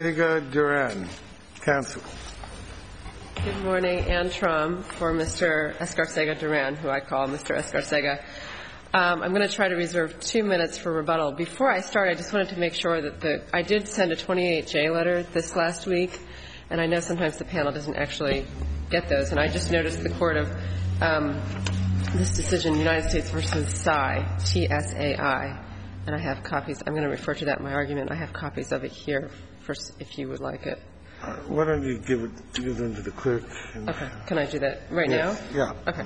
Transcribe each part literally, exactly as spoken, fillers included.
Duran, counsel. Good morning, Ann Trum for Mister Escarcega Duran, who I call Mister Escarcega. Um, I'm going to try to reserve two minutes for rebuttal. Before I start, I just wanted to make sure that the I did send a twenty-eight J letter this last week, and I know sometimes the panel doesn't actually get those. And I just noticed the court of um, this decision, United States versus Tsai, T S A I, and I have copies. I'm going to refer to that in my argument. I have copies of it here, first, if you would like it. Uh, why don't you give it give them to the clerk? Okay. Can I do that right yes. now? Yeah. Okay.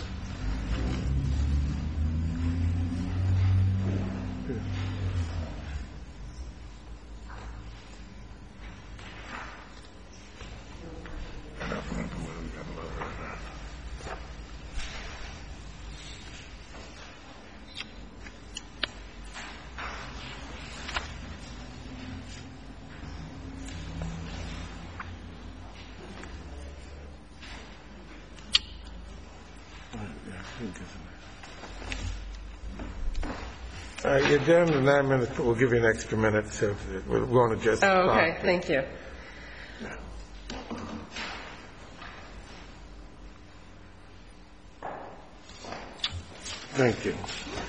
Uh, you're down to nine minutes, but we'll give you an extra minute, so we're going to just. Oh, okay. Thank you. Thank you.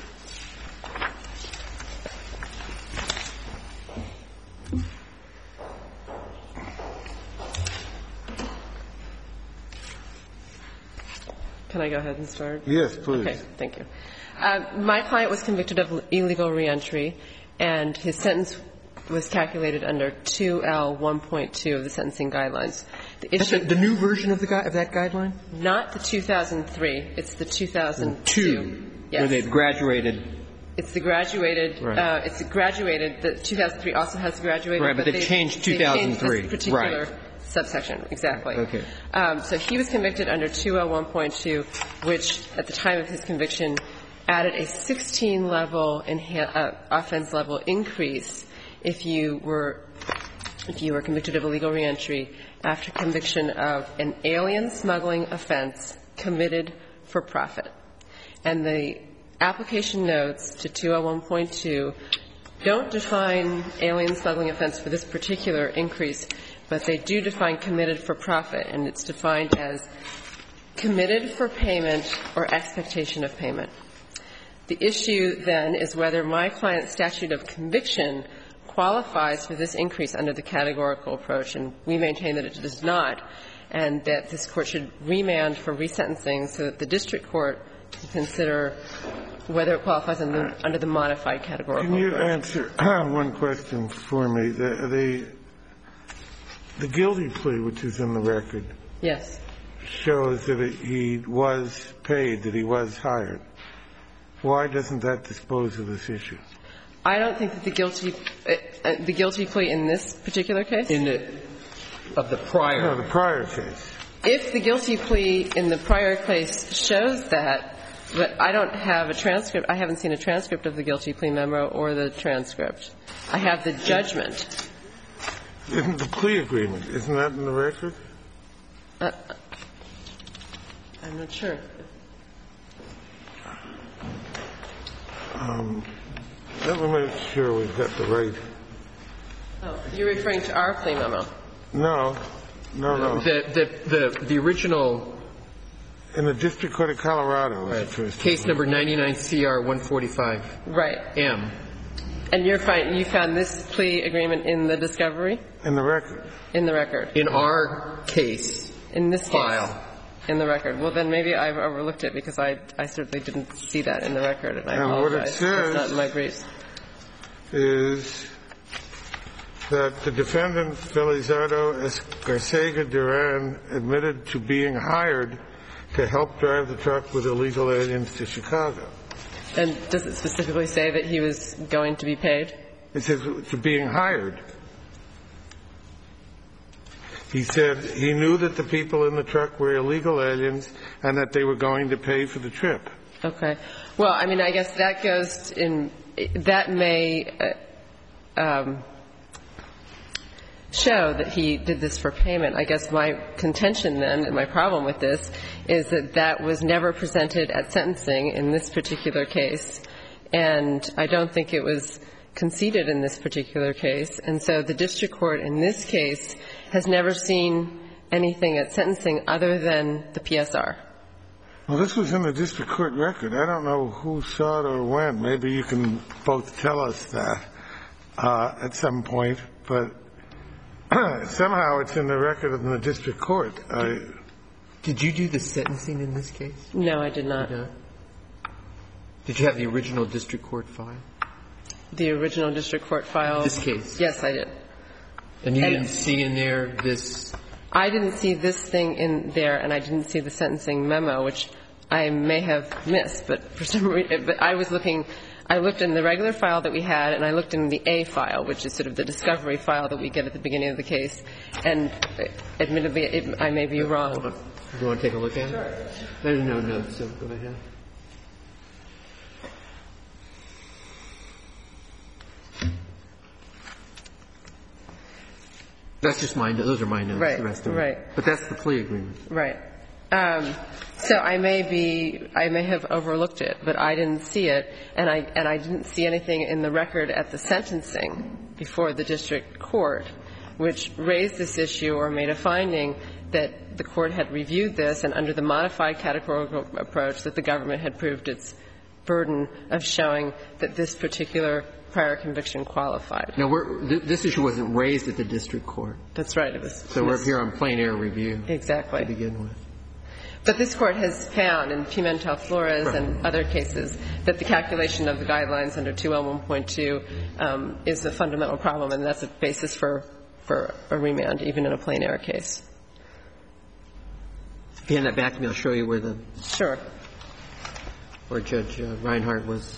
Can I go ahead and start? Yes, please. Okay, thank you. Uh, my client was convicted of illegal reentry, and his sentence was calculated under two L one point two of the sentencing guidelines. The, issue, the, the new version of, the gui- of that guideline? Not the two thousand three. It's the two thousand two. Two, yes. where they've graduated. It's the graduated. Right. Uh, it's the graduated. The two thousand three also has graduated. Right, but, but they they changed two thousand three. They changed this particular right. subsection, exactly. Okay. Um, so he was convicted under two L one point two, which at the time of his conviction added a sixteen level enha- uh, offense level increase if you were if you were convicted of illegal reentry after conviction of an alien smuggling offense committed for profit. And the application notes to two L one point two don't define alien smuggling offense for this particular increase, but they do define committed for profit, and it's defined as committed for payment or expectation of payment. The issue, then, is whether my client's statute of conviction qualifies for this increase under the categorical approach, and we maintain that it does not, and that this Court should remand for resentencing so that the district court can consider whether it qualifies under, under the modified categorical approach. Can you approach. answer one question for me? The, the, the guilty plea, which is in the record, yes, shows that it, he was paid, that he was hired. Why doesn't that dispose of this issue? I don't think that the guilty uh, uh, the guilty plea in this particular case? In the of the prior. No, the prior case. If the guilty plea in the prior case shows that, but I don't have a transcript. I haven't seen a transcript of the guilty plea memo or the transcript. I have the judgment. Isn't the plea agreement, isn't that in the record? Uh, I'm not sure. Um, let me make sure we've got the right. Oh, you're referring to our plea memo? No, no, no. The the the, the original. In the District Court of Colorado. Right. Case number ninety-nine C R one forty-five. Right. M. And you're find, you found this plea agreement in the discovery? In the record. In the record. In our case. In this file. Case. In the record. Well, then maybe I've overlooked it because I, I certainly didn't see that in the record, and I and apologize. what it says That's not in my briefs. Is that the defendant, Felizardo Escarcega Duran, admitted to being hired to help drive the truck with illegal aliens to Chicago. And does it specifically say that he was going to be paid? It says to being hired. He said he knew that the people in the truck were illegal aliens and that they were going to pay for the trip. Okay. Well, I mean, I guess that goes in – that may uh, um, show that he did this for payment. I guess my contention then and my problem with this is that that was never presented at sentencing in this particular case, and I don't think it was conceded in this particular case. And so the district court in this case has never seen anything at sentencing other than the P S R. Well, this was in the district court record. I don't know who saw it or when. Maybe you can both tell us that uh, at some point. But somehow it's in the record of the district court. I, Did you do the sentencing in this case? No, I did not. No. Did you have the original district court file? The original district court file? This case? Yes, I did. And you and didn't see in there this? I didn't see this thing in there, and I didn't see the sentencing memo, which I may have missed. But for some reason, but I was looking, I looked in the regular file that we had, and I looked in the A file, which is sort of the discovery file that we get at the beginning of the case. And admittedly, it, I may be wrong. Do you want to take a look at it? Sure. There's no note, so go ahead. That's just my notes. Those are my notes. Right, the rest of right. It. But that's the plea agreement. Right. Um, so I may be, I may have overlooked it, but I didn't see it, and I and I didn't see anything in the record at the sentencing before the district court, which raised this issue or made a finding that the court had reviewed this, and under the modified categorical approach, that the government had proved its burden of showing that this particular prior conviction qualified. Now, we're, th- this issue wasn't raised at the district court. That's right. It was. So we're here on plain error review. Exactly. To begin with. But this Court has found in Pimentel-Flores right. and other cases that the calculation of the guidelines under two L one point two um, is a fundamental problem, and that's a basis for, for a remand, even in a plain error case. If you hand that back to me, I'll show you where the sure. where Judge uh, Reinhardt was.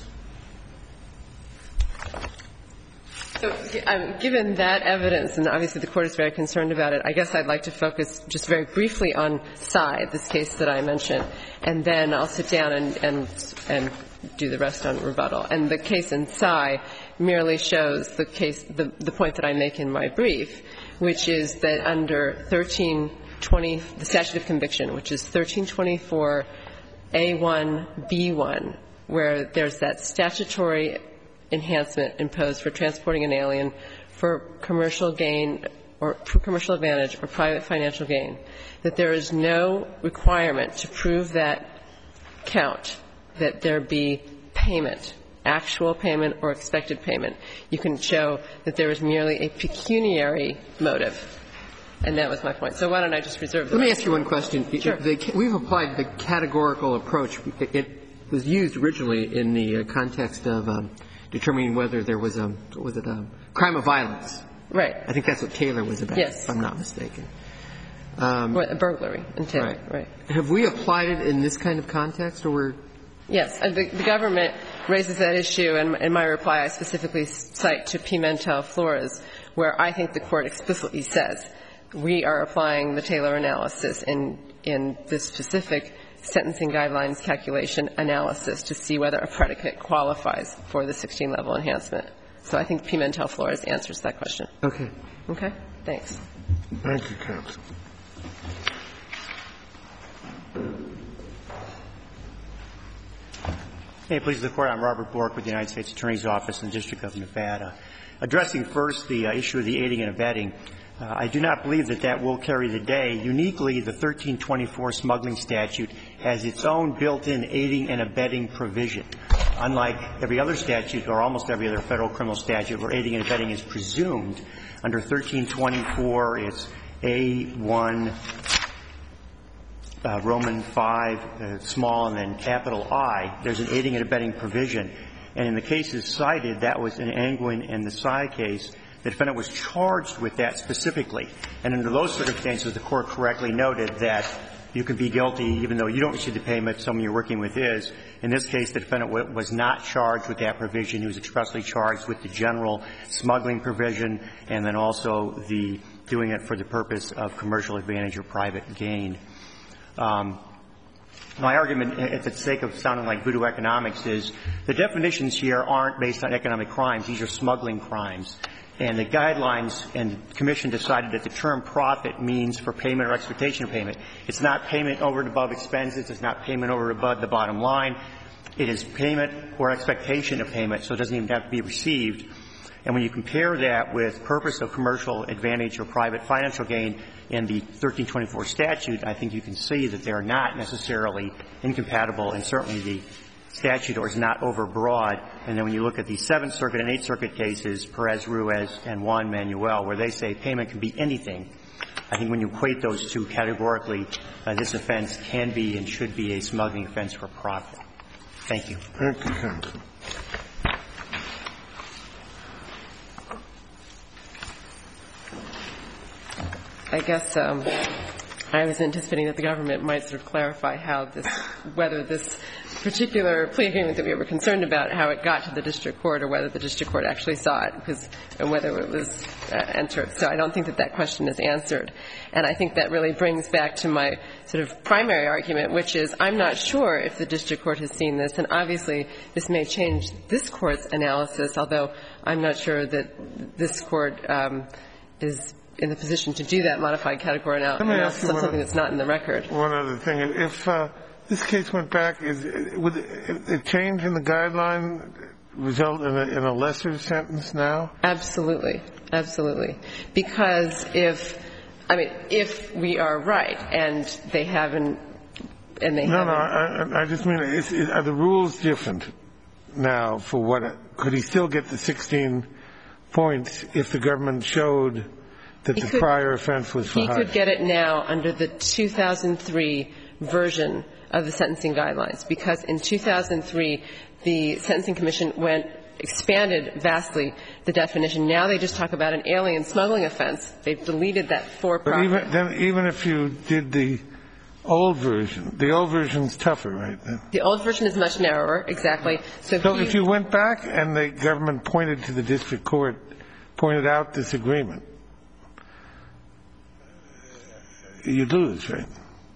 So, um, given that evidence, and obviously the Court is very concerned about it, I guess I'd like to focus just very briefly on Tsai, this case that I mentioned, and then I'll sit down and, and, and do the rest on rebuttal. And the case in Tsai merely shows the case, the, the point that I make in my brief, which is that under thirteen twenty, the statute of conviction, which is thirteen twenty-four A one B one, where there's that statutory enhancement imposed for transporting an alien for commercial gain or for commercial advantage or private financial gain, that there is no requirement to prove that count, that there be payment, actual payment or expected payment. You can show that there is merely a pecuniary motive. And that was my point. So why don't I just reserve the Let me ask you one question. Sure. The, we've applied the categorical approach. It, it was used originally in the context of um, determining whether there was a, was it a crime of violence. Right. I think that's what Taylor was about, yes. if I'm not mistaken. Um, a burglary in Taylor. Right. right. Have we applied it in this kind of context, or we're Yes. The, the government raises that issue, and in my reply I specifically cite to Pimentel-Flores, where I think the Court explicitly says we are applying the Taylor analysis in, in this specific sentencing guidelines calculation analysis to see whether a predicate qualifies for the sixteen-level enhancement. So I think Pimentel-Flores answers that question. Okay. Okay? Thanks. Thank you, counsel. May it please the Court, I'm Robert Bork with the United States Attorney's Office in the District of Nevada. Addressing first the uh, issue of the aiding and abetting, uh, I do not believe that that will carry the day. Uniquely, the thirteen twenty-four smuggling statute has its own built-in aiding and abetting provision. Unlike every other statute or almost every other federal criminal statute where aiding and abetting is presumed, under thirteen twenty-four it's A one, uh, Roman five, uh, small, and then capital I. There's an aiding and abetting provision. And in the cases cited, that was in Angwin and the Tsai case, the defendant was charged with that specifically. And under those circumstances, the Court correctly noted that you can be guilty even though you don't receive the payment, someone you're working with is. In this case, the defendant w- was not charged with that provision. He was expressly charged with the general smuggling provision and then also the doing it for the purpose of commercial advantage or private gain. Um, My argument, at the sake of sounding like voodoo economics, is the definitions here aren't based on economic crimes. These are smuggling crimes. And the guidelines and the Commission decided that the term profit means for payment or expectation of payment. It's not payment over and above expenses. It's not payment over and above the bottom line. It is payment or expectation of payment, so it doesn't even have to be received. And when you compare that with purpose of commercial advantage or private financial gain in the thirteen twenty-four statute, I think you can see that they are not necessarily incompatible, and certainly the statute is not overbroad. And then when you look at the Seventh Circuit and Eighth Circuit cases, Perez, Ruiz, and Juan Manuel, where they say payment can be anything, I think when you equate those two categorically, uh, this offense can be and should be a smuggling offense for profit. Thank you. Thank you, counsel. I guess um, I was anticipating that the government might sort of clarify how this, whether this particular plea agreement that we were concerned about, how it got to the district court, or whether the district court actually saw it, because, and whether it was uh, entered. So I don't think that that question is answered. And I think that really brings back to my sort of primary argument, which is I'm not sure if the district court has seen this, and obviously this may change this court's analysis, although I'm not sure that this court um, is in the position to do that modified category analysis on something that's not in the record. One other thing. If uh, this case went back, is, would a change in the guideline result in a, in a lesser sentence now? Absolutely. Absolutely. Because if, I mean, if we are right and they haven't, and they no, haven't. No, I, I just mean, is, is, are the rules different now for what, could he still get the sixteen points if the government showed that he the could, prior offense was for He hire? could get it now under the two thousand three version of the sentencing guidelines, because in two thousand three the Sentencing Commission went expanded vastly the definition. Now they just talk about an alien smuggling offense. They've deleted that for profit. But even, then, even if you did the old version, the old version's tougher, right? Then? The old version is much narrower, exactly. So, So he, if you went back and the government pointed to the district court, pointed out this agreement, you'd lose, right?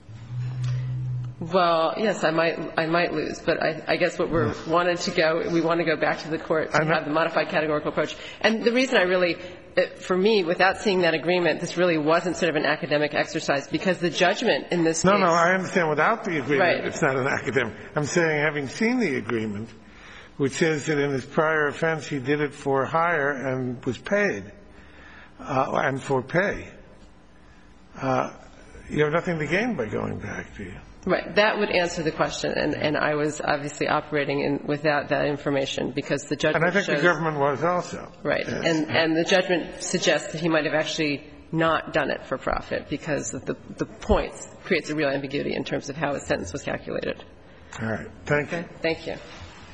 Well, yes, I might, I might lose, but I, I guess what we're wanted to go, we want to go back to the court to have the modified categorical approach. And the reason I really, for me, without seeing that agreement, this really wasn't sort of an academic exercise, because the judgment in this no, case. No, no, I understand without the agreement, right. It's not an academic. I'm saying, having seen the agreement, which says that in his prior offense he did it for hire and was paid, uh, and for pay, uh, you have nothing to gain by going back, do you? Right. That would answer the question, and, and I was obviously operating in, without that information, because the judgment And I think shows, the government was also. Right. Yes. And, and the judgment suggests that he might have actually not done it for profit, because of the, the points creates a real ambiguity in terms of how his sentence was calculated. All right. Thank okay. you. Thank you.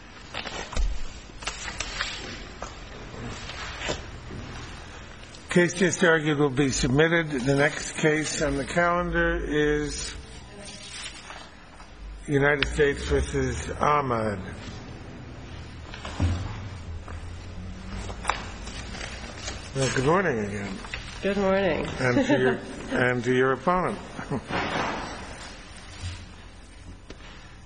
Case just argued will be submitted. The next case on the calendar is United States versus Ahmad. Well, good morning again. Good morning. And to your, and to your opponent.